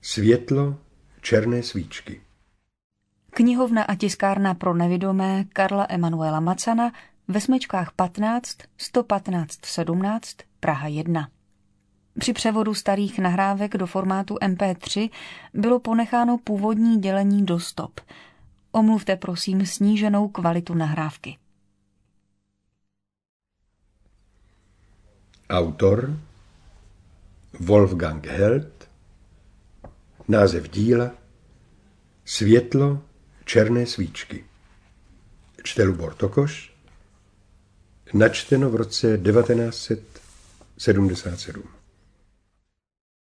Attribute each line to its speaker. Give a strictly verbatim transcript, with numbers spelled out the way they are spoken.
Speaker 1: Světlo černé svíčky.
Speaker 2: Knihovna a tiskárna pro nevidomé Karla Emanuela Macana ve smečkách patnáct sto patnáct sedmnáct Praha jedna. Při převodu starých nahrávek do formátu em pé tři bylo ponecháno původní dělení do stop. Omluvte prosím sníženou kvalitu nahrávky.
Speaker 1: Autor Wolfgang Held. Název díla Světlo černé svíčky. Čte Lubor Tokoš. Načteno v roce devatenáct set sedmdesát sedm.